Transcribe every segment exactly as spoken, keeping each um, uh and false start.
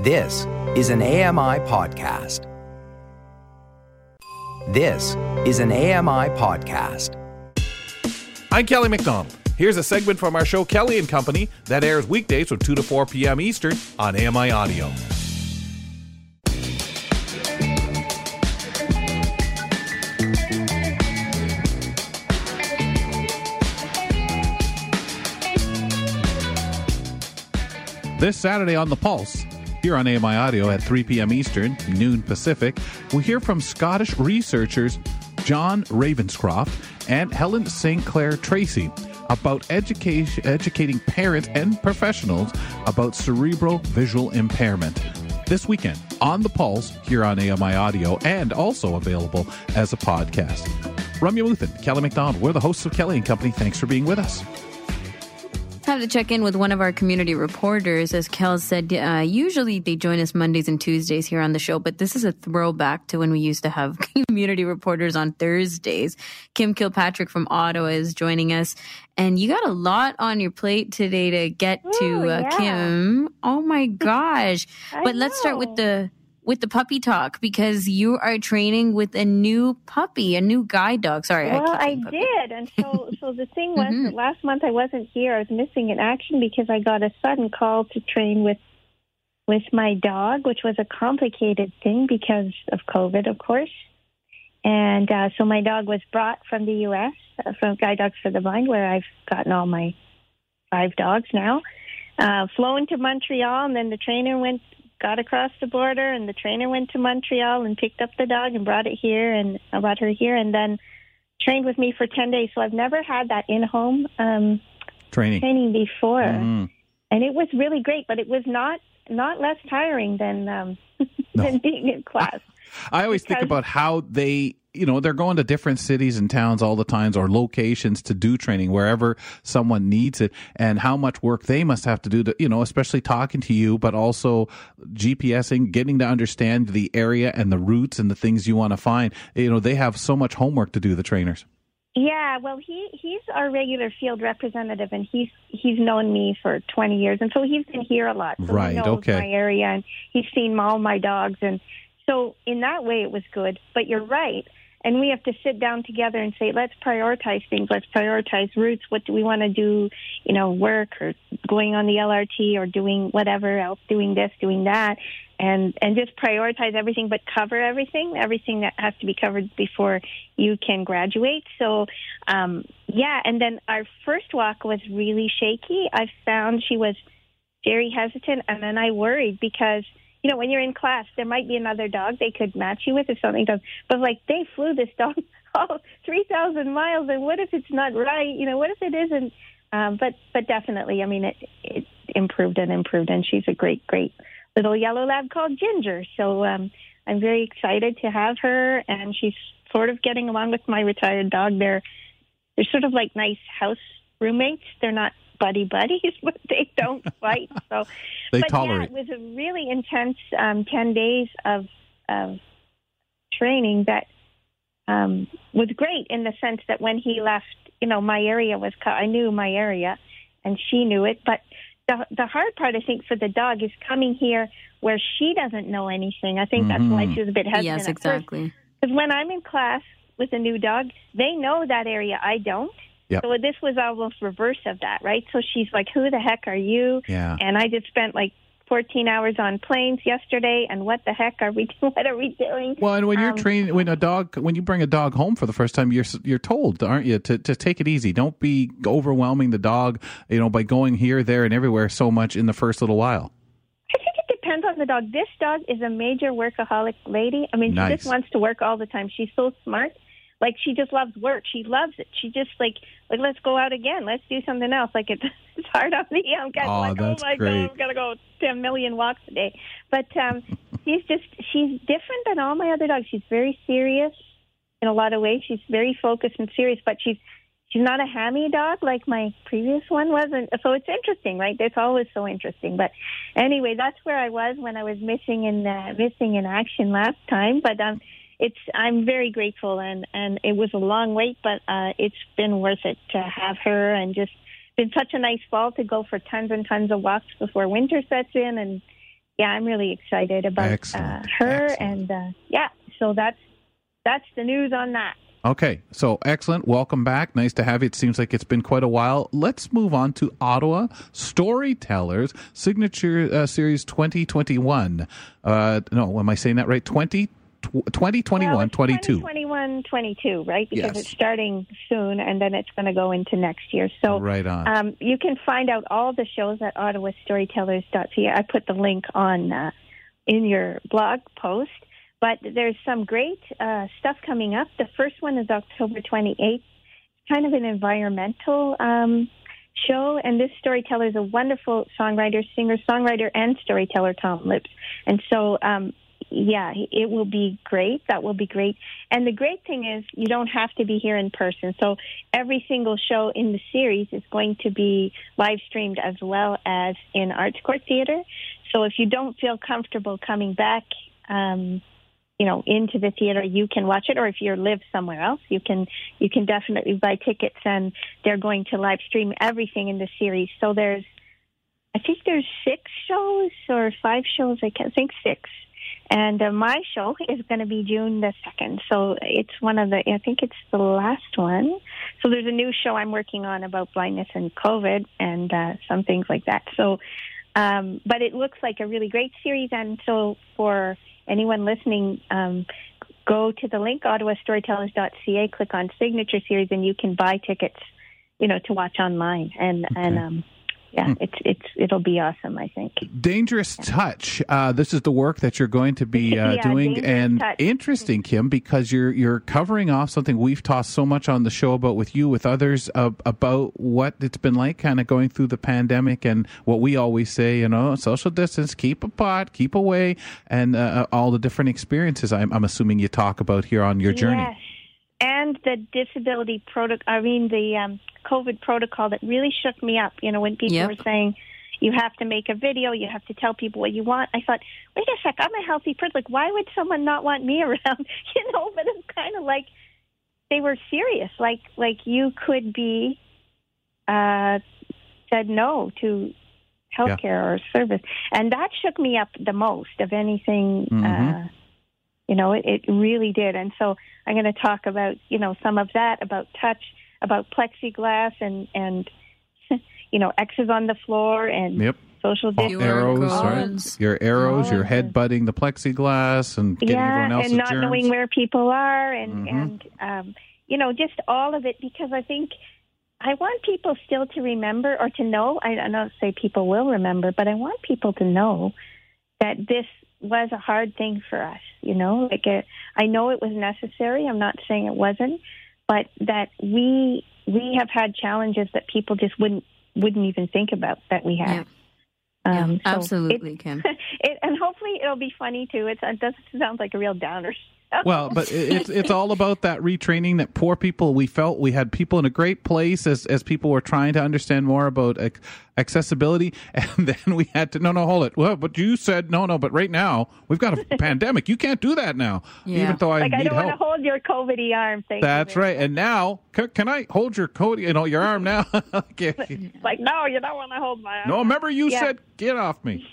This is an A M I podcast. This is an A M I podcast. I'm Kelly McDonald. Here's a segment from our show Kelly and Company that airs weekdays from two to four p.m. Eastern on A M I Audio. This Saturday on The Pulse, here on A M I Audio at three p.m. Eastern, noon Pacific, we'll hear from Scottish researchers John Ravenscroft and Helen Saint Clair Tracy about education, educating parents and professionals about cerebral visual impairment. This weekend on The Pulse, here on A M I Audio, and also available as a podcast. Ramya Muthan, Kelly McDonald, we're the hosts of Kelly and Company. Thanks for being with us. I have to check in with one of our community reporters. As Kel said, uh, usually they join us Mondays and Tuesdays here on the show, but this is a throwback to when we used to have community reporters on Thursdays. Kim Kilpatrick from Ottawa is joining us, and you got a lot on your plate today to get Ooh, to, uh, yeah. Kim. Oh my gosh. But let's start with the with the puppy talk, because you are training with a new puppy, a new guide dog. Sorry, well, I, I did. And so, so the thing was Mhm. that last month I wasn't here. I was missing in action because I got a sudden call to train with with my dog, which was a complicated thing because of COVID, of course. And uh, so my dog was brought from the U S, uh, from Guide Dogs for the Blind, where I've gotten all my five dogs now, uh, flown to Montreal, and then the trainer went got across the border, and the trainer went to Montreal and picked up the dog and brought it here, and I brought her here, and then trained with me for ten days. So I've never had that in-home um, Training. training before. Mm. And it was really great, but it was not, not less tiring than, um, No. than being in class. I always think Because- about how they, you know, they're going to different cities and towns all the times, or locations to do training wherever someone needs it, and how much work they must have to do to, you know, especially talking to you, but also GPSing, getting to understand the area and the routes and the things you want to find. You know, they have so much homework to do, the trainers. Yeah, well, he he's our regular field representative, and he's he's known me for twenty years, and so he's been here a lot. So Right, he knows okay. my area, and he's seen all my dogs, and so in that way it was good. But you're right, and we have to sit down together and say, let's prioritize things. Let's prioritize routes. What do we want to do? You know, work or going on the L R T or doing whatever else, doing this, doing that. And and just prioritize everything, but cover everything, everything that has to be covered before you can graduate. So, um, yeah, and then our first walk was really shaky. I found she was very hesitant, and then I worried because, you know, when you're in class, there might be another dog they could match you with if something does. But, like, they flew this dog all three thousand miles, and what if it's not right? You know, what if it isn't? Um, but, but definitely, I mean, it, it improved and improved, and she's a great, great little yellow lab called Ginger. So um, I'm very excited to have her, and she's sort of getting along with my retired dog. They're they're sort of like nice house roommates. They're not buddy buddies, but they don't fight. So They but tolerate. Yeah, it was a really intense um, ten days of of training that um, was great in the sense that when he left, you know, my area was co- I knew my area, and she knew it, but The, the hard part, I think, for the dog is coming here where she doesn't know anything. I think that's why Mhm. she was a bit hesitant. Yes, exactly. Because when I'm in class with a new dog, they know that area. I don't. Yep. So this was almost reverse of that, right? So she's like, who the heck are you? Yeah. And I just spent like fourteen hours on planes yesterday, and what the heck are we doing? What are we doing? Well, and when you're Um, training, when a dog, when you bring a dog home for the first time, you're you're told, aren't you, to to take it easy. Don't be overwhelming the dog, you know, by going here, there, and everywhere so much in the first little while. I think it depends on the dog. This dog is a major workaholic lady. I mean, she Nice. just wants to work all the time. She's so smart. Like, she just loves work. She loves it. She just, like, like let's go out again. Let's do something else. Like, it, it's hard on the young guys. Aw, Like, that's oh, my great. God, I've got to go ten million walks a day. But um, she's just, she's different than all my other dogs. She's very serious in a lot of ways. She's very focused and serious, but she's she's not a hammy dog like my previous one was. And so it's interesting, right? It's always so interesting. But anyway, that's where I was when I was missing in uh, missing in action last time. But um, it's I'm very grateful, and, and it was a long wait, but uh, it's been worth it to have her, and just been such a nice fall to go for tons and tons of walks before winter sets in, and yeah, I'm really excited about uh, Excellent. her. Excellent. And uh, yeah, so that's that's the news on that. Okay, so excellent. Welcome back. Nice to have you. It seems like it's been quite a while. Let's move on to Ottawa Storytellers Signature uh, Series twenty twenty-one. Uh, no, am I saying that right? twenty, twenty twenty-one, well, it's twenty-two. twenty twenty-one, twenty-two, right? Because Yes. it's starting soon, and then it's going to go into next year. So Right on. um, you can find out all the shows at ottawa storytellers dot c a. I put the link on uh, in your blog post. But there's some great uh, stuff coming up. The first one is October twenty-eighth. It's kind of an environmental um, show, and this storyteller is a wonderful songwriter, singer, songwriter, and storyteller, Tom Lips. And so, um, yeah, it will be great. That will be great. And the great thing is you don't have to be here in person. So every single show in the series is going to be live streamed as well as in Arts Court Theatre. So if you don't feel comfortable coming back, um, you know, into the theater, you can watch it. Or if you live somewhere else, you can you can definitely buy tickets, and they're going to live stream everything in the series. So there's, I think there's six shows or five shows. I can't think six. And uh, my show is going to be June the second. So it's one of the, I think it's the last one. So there's a new show I'm working on about blindness and COVID and uh, some things like that. So, um, but it looks like a really great series. And so for anyone listening, um, go to the link, ottawa storytellers dot c a, click on Signature Series, and you can buy tickets, you know, to watch online. And, Okay. and um, yeah, Hmm. it's it's it'll be awesome, I think. Dangerous Touch. Uh, this is the work that you're going to be uh, Yeah, doing, Dangerous and Touch. interesting, Kim, because you're you're covering off something we've tossed so much on the show about with you, with others, uh, about what it's been like, kind of going through the pandemic, and what we always say, you know, social distance, keep apart, keep away, and uh, all the different experiences. I'm, I'm assuming you talk about here on your journey. Yes, and the disability protocol. I mean, the um, COVID protocol that really shook me up. You know, when people Yep. were saying you have to make a video, you have to tell people what you want. I thought, wait a sec, I'm a healthy person. Like, why would someone not want me around? You know, but it's kind of like they were serious. Like, like you could be uh, said no to healthcare Yeah. or service, and that shook me up the most of anything. Mhm. Uh, You know, it, it really did. And so I'm going to talk about, you know, some of that, about touch, about plexiglass and, and you know, X's on the floor and Yep. social All distance. arrows, codes. right? Your arrows, your Oh. head butting the plexiglass, and getting Yeah, everyone else's and not germs. knowing where people are and, Mhm. and um, you know, just all of it, because I think I want people still to remember or to know, I, I don't say people will remember, but I want people to know that this was a hard thing for us, you know, like it, I know it was necessary. I'm not saying it wasn't, but that we we have had challenges that people just wouldn't wouldn't even think about that we had. Yeah. Um, Yeah, so absolutely, it- Kim. it, and hopefully it'll be funny too. It's, it doesn't sound like a real downer. Well, but it- it's it's all about that retraining that poor people. We felt we had people in a great place as as people were trying to understand more about ac- accessibility, and then we had to no no hold it. Well, but you said no no, but right now we've got a pandemic. You can't do that now, Yeah. even though I Like I need don't want help. to hold your COVID-y arm. Thank you That's very right. And now, can, can I hold your coat? You know, your arm now. Okay. much. Like no, you don't want to hold my arm. No, remember you Yeah. said get off me.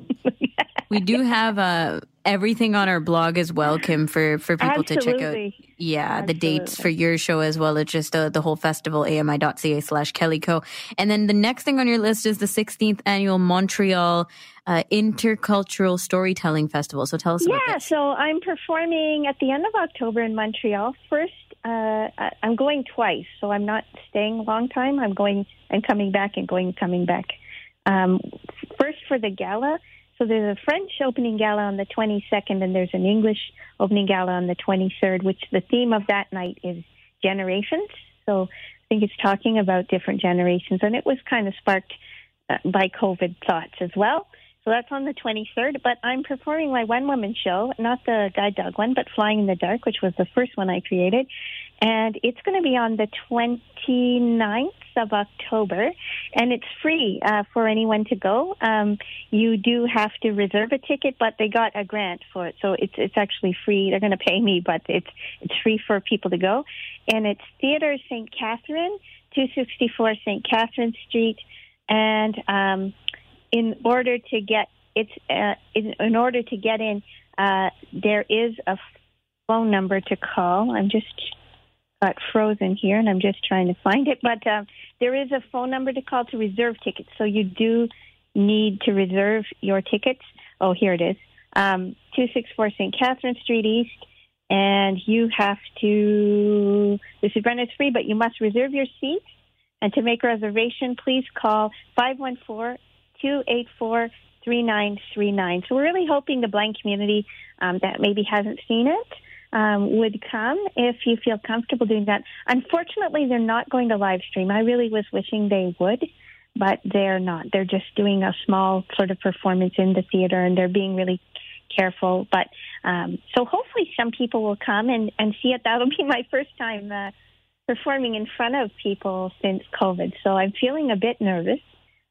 We do have uh, everything on our blog as well, Kim, for, for people to check out. Absolutely. Yeah, the dates Absolutely. for your show as well. It's just uh, the whole festival, ami.ca slash Kellyco. And then the next thing on your list is the sixteenth annual Montreal uh, Intercultural Storytelling Festival. So tell us about Yeah, this. so I'm performing at the end of October in Montreal. First, uh, I- I'm going twice, so I'm not staying a long time. I'm going and coming back and going and coming back. Um, first for the gala. So there's a French opening gala on the twenty-second, and there's an English opening gala on the twenty-third, which the theme of that night is generations. So I think it's talking about different generations, and it was kind of sparked uh, by COVID thoughts as well. So that's on the twenty-third, but I'm performing my one-woman show, not the guide dog one, but Flying in the Dark, which was the first one I created. And it's going to be on the twenty-ninth of October, and it's free uh, for anyone to go. Um, you do have to reserve a ticket, but they got a grant for it, so it's it's actually free. They're going to pay me, but it's it's free for people to go. And it's Theatre Saint Catherine, two sixty-four Saint Catherine Street, and um, in order to get it's uh, in, in order to get in, uh, there is a phone number to call. I'm just got frozen here, and I'm just trying to find it. But uh, there is a phone number to call to reserve tickets. So you do need to reserve your tickets. Oh, here it is. Um, two sixty-four Saint Catherine Street East. And you have to, this event is free, but you must reserve your seat. And to make a reservation, please call five one four, two eight four, three nine three nine. So we're really hoping the blind community um, that maybe hasn't seen it um, would come if you feel comfortable doing that. Unfortunately, they're not going to live stream. I really was wishing they would, but they're not. They're just doing a small sort of performance in the theater, and they're being really careful. But um, so hopefully some people will come and, and see it. That'll be my first time uh, performing in front of people since COVID. So I'm feeling a bit nervous,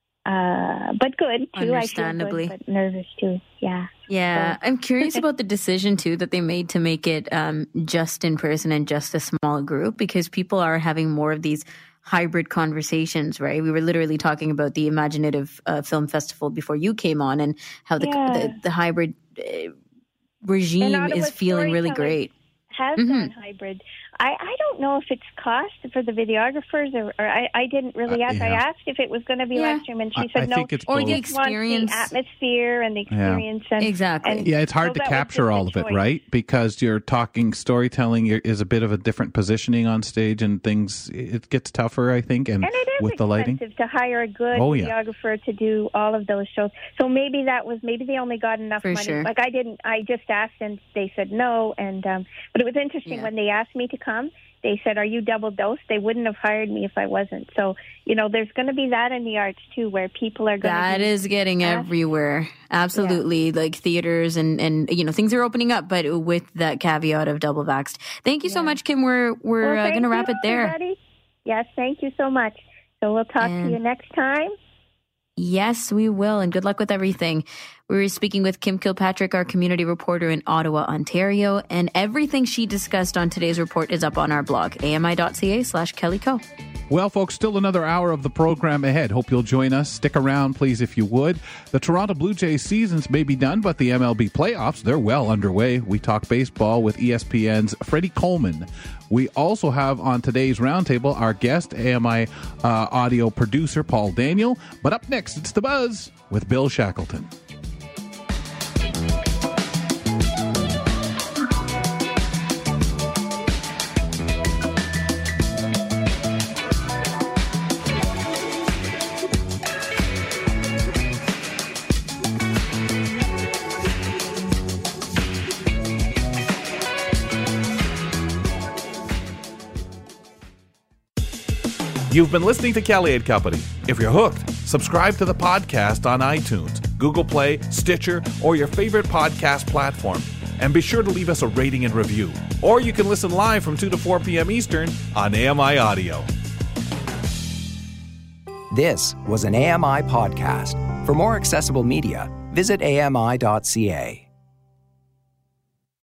uh, but good too. Understandably. I feel good, but nervous too. Yeah. Yeah. So. I'm curious about the decision too that they made to make it um, just in person and just a small group, because people are having more of these hybrid conversations, right? We were literally talking about the Imaginative uh, Film Festival before you came on, and how the yeah. the, the hybrid uh, regime is feeling really great. Has mm-hmm. gone hybrid. I, I don't know if it's cost for the videographers, or, or I, I didn't really ask. Uh, yeah. I asked if it was going to be yeah. live stream, and she I, said I no. Think it's or both. the experience, the atmosphere and the experience, yeah. and exactly. And yeah, it's hard so to capture all of it, right? Because you're talking storytelling is a bit of a different positioning on stage, and things it gets tougher, I think, and, and it is with the lighting, expensive to hire a good oh, yeah. videographer to do all of those shows. So maybe that was maybe they only got enough For money. sure. Like I didn't. I just asked, and they said no. And um, but it was interesting yeah. when they asked me to come. They said, "Are you double dosed?" They wouldn't have hired me if I wasn't. So, you know, there's going to be that in the arts too, where people are going to. That be is getting asked. everywhere. Absolutely, yeah. Like theaters and and you know things are opening up, but with that caveat of double vaxxed. Thank you yeah. so much, Kim. We're we're well, uh, going to wrap you, it there. Everybody. Yes, thank you so much. So we'll talk and, to you next time. Yes, we will, and good luck with everything. We were speaking with Kim Kilpatrick, our community reporter in Ottawa, Ontario, and everything she discussed on today's report is up on our blog, ami.ca slash Kelly Co. Well, folks, still another hour of the program ahead. Hope you'll join us. Stick around, please, if you would. The Toronto Blue Jays seasons may be done, but the M L B playoffs, they're well underway. We talk baseball with E S P N's Freddie Coleman. We also have on today's roundtable our guest, A M I uh, audio producer Paul Daniel. But up next, it's The Buzz with Bill Shackleton. You've been listening to Kelly and Company. If you're hooked, subscribe to the podcast on iTunes, Google Play, Stitcher, or your favorite podcast platform. And be sure to leave us a rating and review. Or you can listen live from two to four p.m. Eastern on A M I Audio. This was an A M I podcast. For more accessible media, visit A M I dot C A.